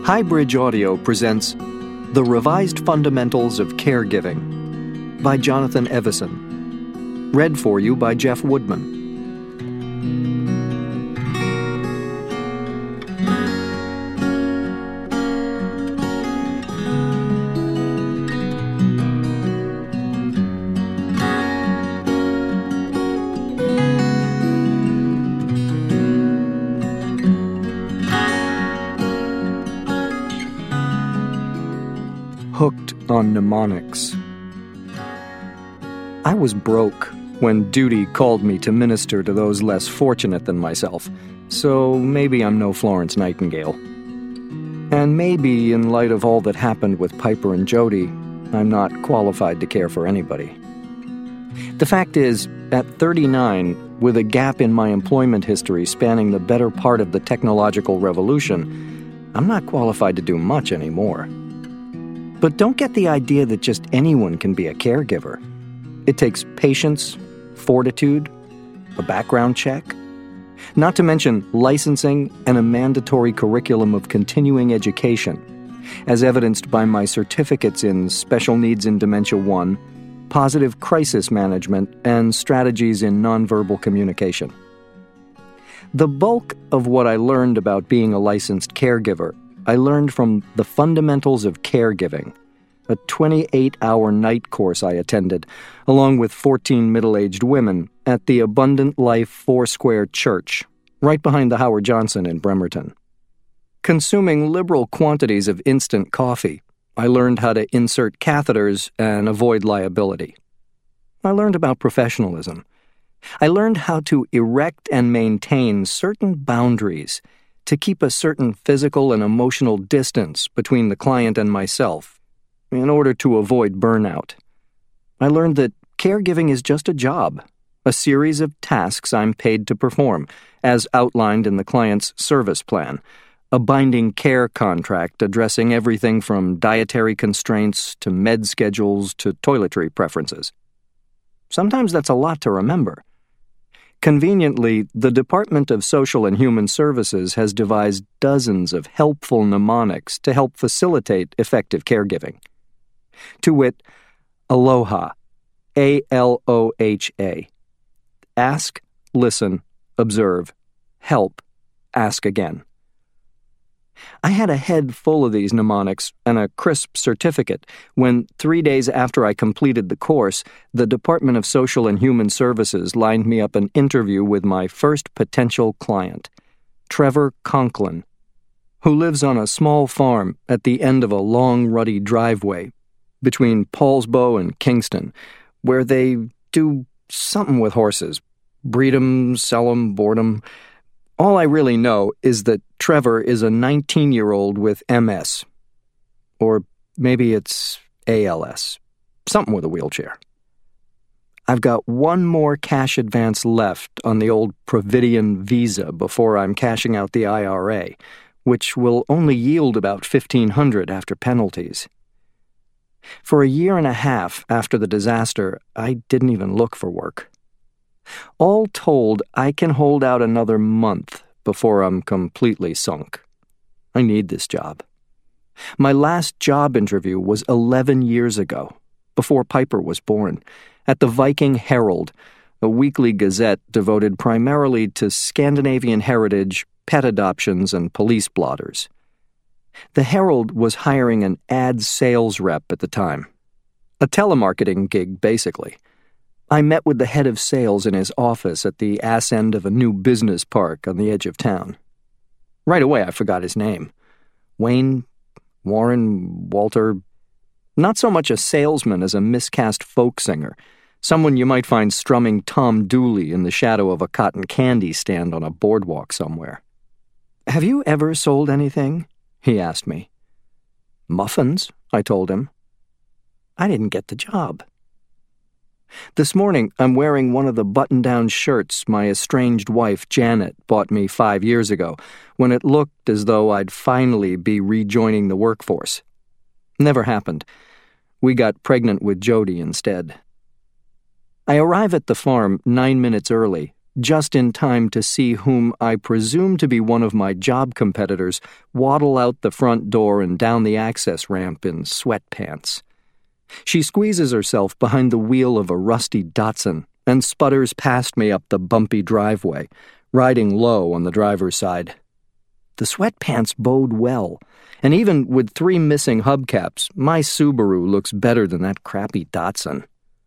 Highbridge Audio presents The Revised Fundamentals of Caregiving by Jonathan Evison. Read for you by Jeff Woodman. Hooked on mnemonics. I was broke when duty called me to minister to those less fortunate than myself, so maybe I'm no Florence Nightingale. And maybe, in light of all that happened with Piper and Jody, I'm not qualified to care for anybody. The fact is, at 39, with a gap in my employment history spanning the better part of the technological revolution, I'm not qualified to do much anymore. But don't get the idea that just anyone can be a caregiver. It takes patience, fortitude, a background check, not to mention licensing and a mandatory curriculum of continuing education, as evidenced by my certificates in Special Needs in Dementia 1, Positive Crisis Management, and Strategies in Nonverbal Communication. The bulk of what I learned about being a licensed caregiver I learned from The Fundamentals of Caregiving, a 28-hour night course I attended, along with 14 middle-aged women, at the Abundant Life Foursquare Church, right behind the Howard Johnson in Bremerton. Consuming liberal quantities of instant coffee, I learned how to insert catheters and avoid liability. I learned about professionalism. I learned how to erect and maintain certain boundaries to keep a certain physical and emotional distance between the client and myself in order to avoid burnout. I learned that caregiving is just a job, a series of tasks I'm paid to perform, as outlined in the client's service plan, a binding care contract addressing everything from dietary constraints to med schedules to toiletry preferences. Sometimes that's a lot to remember. Conveniently, the Department of Social and Human Services has devised dozens of helpful mnemonics to help facilitate effective caregiving. To wit, ALOHA, ALOHA. Ask, listen, observe, help, ask again. I had a head full of these mnemonics and a crisp certificate when, 3 days after I completed the course, the Department of Social and Human Services lined me up an interview with my first potential client, Trevor Conklin, who lives on a small farm at the end of a long, rutty driveway between Paulsbo and Kingston, where they do something with horses, breed 'em, sell 'em, board 'em. All I really know is that Trevor is a 19-year-old with MS. Or maybe it's ALS. Something with a wheelchair. I've got one more cash advance left on the old Providian Visa before I'm cashing out the IRA, which will only yield about $1,500 after penalties. For a year and a half after the disaster, I didn't even look for work. All told, I can hold out another month before I'm completely sunk. I need this job. My last job interview was 11 years ago, before Piper was born, at the Viking Herald, a weekly gazette devoted primarily to Scandinavian heritage, pet adoptions, and police blotters. The Herald was hiring an ad sales rep at the time. A telemarketing gig, basically. I met with the head of sales in his office at the ass end of a new business park on the edge of town. Right away, I forgot his name. Wayne, Warren, Walter. Not so much a salesman as a miscast folk singer, someone you might find strumming Tom Dooley in the shadow of a cotton candy stand on a boardwalk somewhere. "Have you ever sold anything?" he asked me. "Muffins," I told him. I didn't get the job. This morning, I'm wearing one of the button-down shirts my estranged wife, Janet, bought me 5 years ago, when it looked as though I'd finally be rejoining the workforce. Never happened. We got pregnant with Jody instead. I arrive at the farm 9 minutes early, just in time to see whom I presume to be one of my job competitors waddle out the front door and down the access ramp in sweatpants. She squeezes herself behind the wheel of a rusty Datsun and sputters past me up the bumpy driveway, riding low on the driver's side. The sweatpants bode well, and even with 3 missing hubcaps, my Subaru looks better than that crappy Datsun.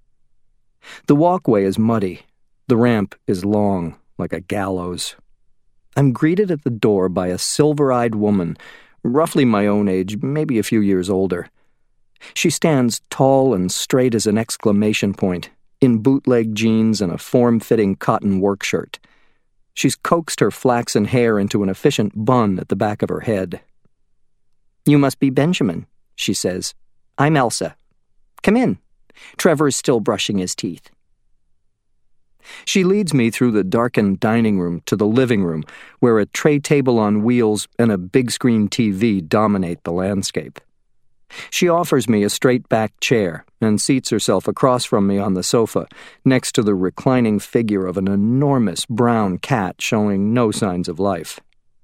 The walkway is muddy. The ramp is long, like a gallows. I'm greeted at the door by a silver-eyed woman, roughly my own age, maybe a few years older. She stands tall and straight as an exclamation point, in bootleg jeans and a form-fitting cotton work shirt. She's coaxed her flaxen hair into an efficient bun at the back of her head. "You must be Benjamin," she says. "I'm Elsa. Come in. Trevor is still brushing his teeth." She leads me through the darkened dining room to the living room, where a tray table on wheels and a big-screen TV dominate the landscape. She offers me a straight-back chair and seats herself across from me on the sofa, next to the reclining figure of an enormous brown cat showing no signs of life.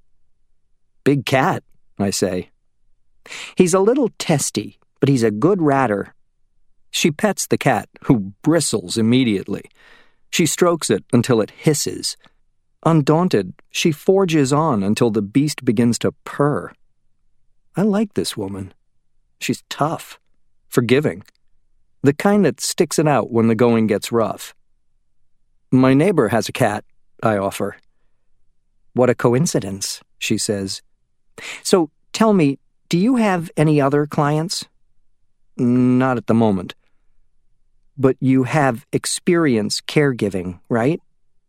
"Big cat," I say. "He's a little testy, but he's a good ratter." She pets the cat, who bristles immediately. She strokes it until it hisses. Undaunted, she forges on until the beast begins to purr. I like this woman. She's tough, forgiving, the kind that sticks it out when the going gets rough. "My neighbor has a cat," I offer. "What a coincidence," she says. "So tell me, do you have any other clients?" "Not at the moment." "But you have experience caregiving, right?"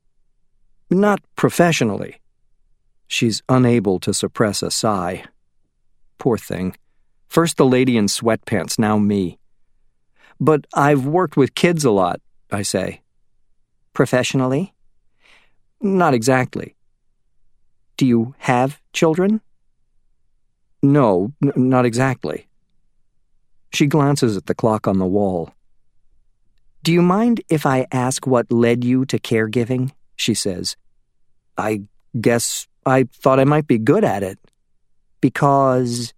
"Not professionally." She's unable to suppress a sigh. Poor thing. First the lady in sweatpants, now me. "But I've worked with kids a lot," I say. "Professionally?" "Not exactly." "Do you have children?" "No, not exactly." She glances at the clock on the wall. "Do you mind if I ask what led you to caregiving?" she says. "I guess I thought I might be good at it." Because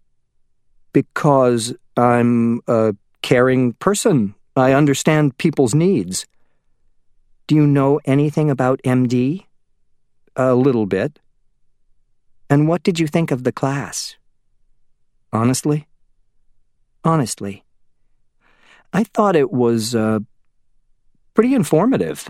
I'm a caring person. I understand people's needs." "Do you know anything about MD?" "A little bit." "And what did you think of the class?" "Honestly?" "Honestly." "I thought it was, pretty informative."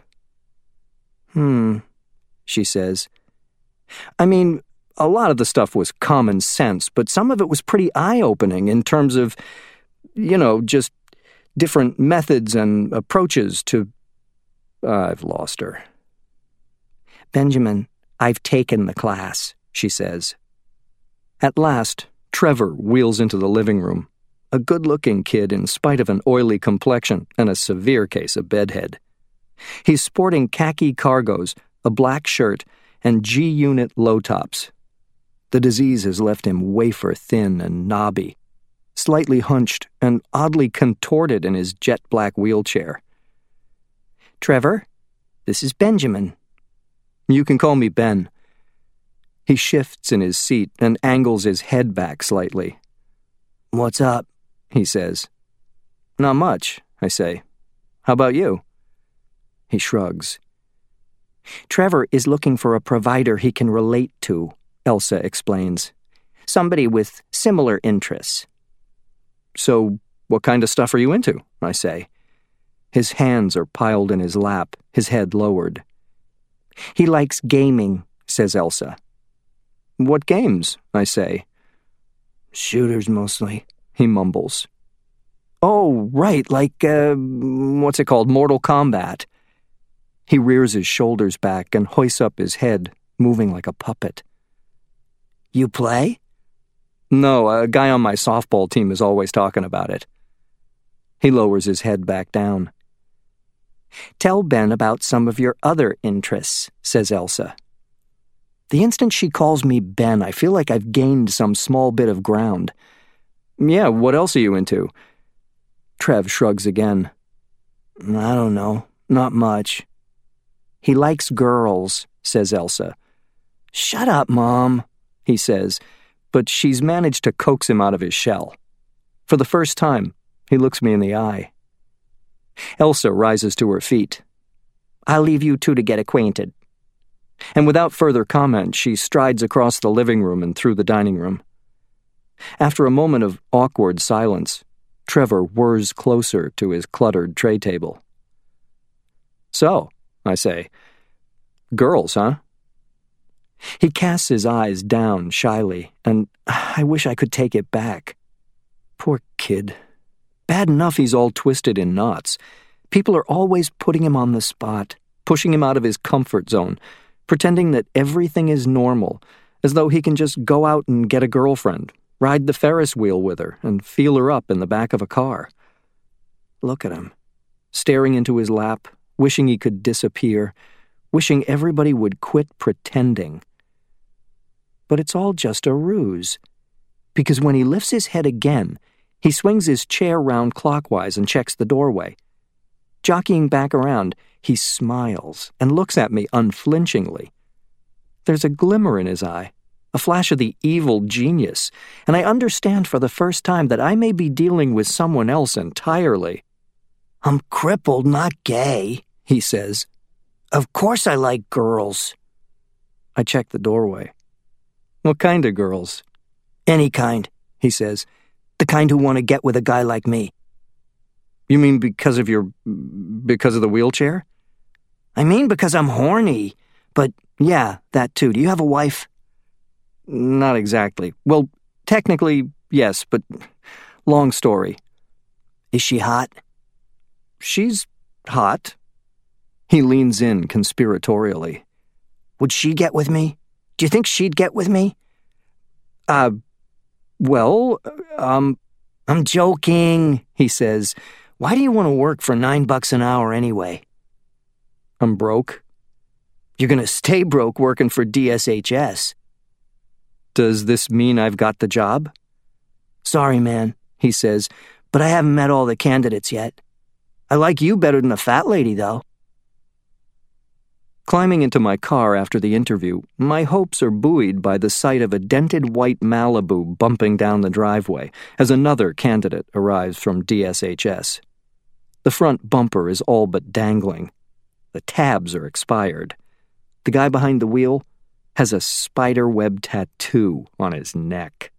She says. "I mean, a lot of the stuff was common sense, but some of it was pretty eye-opening in terms of, just different methods and approaches to—" I've lost her. "Benjamin, I've taken the class," she says. At last, Trevor wheels into the living room, a good-looking kid in spite of an oily complexion and a severe case of bedhead. He's sporting khaki cargos, a black shirt, and G-Unit low-tops. The disease has left him wafer-thin and knobby, slightly hunched and oddly contorted in his jet-black wheelchair. "Trevor, this is Benjamin." "You can call me Ben." He shifts in his seat and angles his head back slightly. "What's up?" he says. "Not much," I say. "How about you?" He shrugs. "Trevor is looking for a provider he can relate to," Elsa explains. "Somebody with similar interests." "So, what kind of stuff are you into?" I say. His hands are piled in his lap, his head lowered. "He likes gaming," says Elsa. "What games?" I say. "Shooters, mostly," he mumbles. "Oh, right, like, what's it called, Mortal Kombat." He rears his shoulders back and hoists up his head, moving like a puppet. "You play?" "No, a guy on my softball team is always talking about it." He lowers his head back down. "Tell Ben about some of your other interests," says Elsa. The instant she calls me Ben, I feel like I've gained some small bit of ground. "Yeah, what else are you into?" Trev shrugs again. "I don't know. Not much." He likes girls, says Elsa. Shut up, Mom, he says, but she's managed to coax him out of his shell. For the first time, he looks me in the eye. Elsa rises to her feet. I'll leave you two to get acquainted. And without further comment, she strides across the living room and through the dining room. After a moment of awkward silence, Trevor whirs closer to his cluttered tray table. So, I say, girls, huh? He casts his eyes down shyly, and I wish I could take it back. Poor kid. Bad enough he's all twisted in knots. People are always putting him on the spot, pushing him out of his comfort zone, pretending that everything is normal, as though he can just go out and get a girlfriend, ride the Ferris wheel with her, and feel her up in the back of a car. Look at him, staring into his lap, wishing he could disappear, wishing everybody would quit pretending. But it's all just a ruse, because when he lifts his head again, he swings his chair round clockwise and checks the doorway. Jockeying back around, he smiles and looks at me unflinchingly. There's a glimmer in his eye, a flash of the evil genius, and I understand for the first time that I may be dealing with someone else entirely. I'm crippled, not gay, he says. Of course I like girls. I check the doorway. What kind of girls? Any kind, he says. The kind who want to get with a guy like me. You mean because of the wheelchair? I mean because I'm horny. But yeah, that too. Do you have a wife? Not exactly. Well, technically, yes, but long story. Is she hot? She's hot. He leans in conspiratorially. Would she get with me? Do you think she'd get with me? I'm joking, he says. Why do you want to work for $9 an hour anyway? I'm broke. You're going to stay broke working for DSHS. Does this mean I've got the job? Sorry, man, he says, but I haven't met all the candidates yet. I like you better than a fat lady, though. Climbing into my car after the interview, my hopes are buoyed by the sight of a dented white Malibu bumping down the driveway as another candidate arrives from DSHS. The front bumper is all but dangling. The tabs are expired. The guy behind the wheel has a spider web tattoo on his neck.